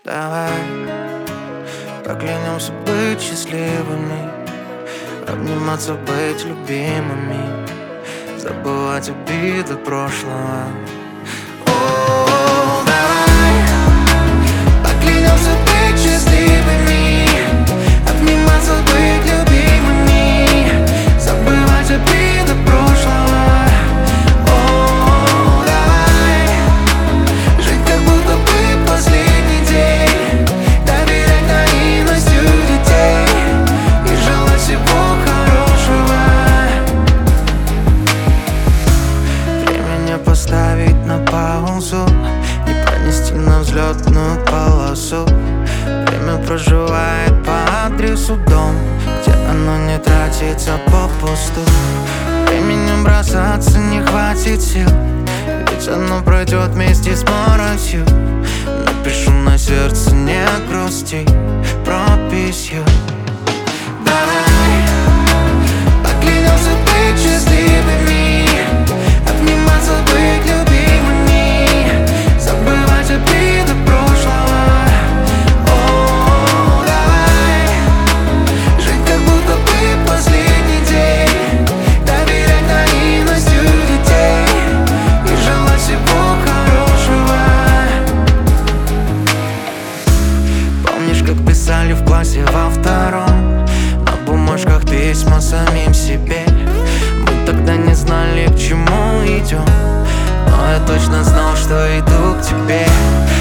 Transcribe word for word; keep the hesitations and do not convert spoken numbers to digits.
Давай поклянемся быть счастливыми, обниматься, быть любимыми, забывать обиды прошлого. О, давай поклянемся быть счастливыми, обниматься, быть любимыми, забывать обиды прошлого. О, давай жить, как будто бы последний день, доверять наивностью детей и желать всего хорошего. Время не поставить на паузу, не пронести на взлетную полосу. Время проживает по адресу дом, где оно не тратится попусту. Временем бросаться не хватит сил, ведь оно пройдет вместе с моросью. Напишу на сердце: не грусти, прописью. Давай поклянемся быть счастливыми, обниматься, быть любимыми, забывать обиды прошлого. О, давай жить, как будто бы последний день, доверять наивностью детей и желать всего хорошего. Помнишь, как писали в классе во втором, на бумажках письма самим себе? Мы тогда не знали, к чему идем, но я точно знал, что иду к тебе.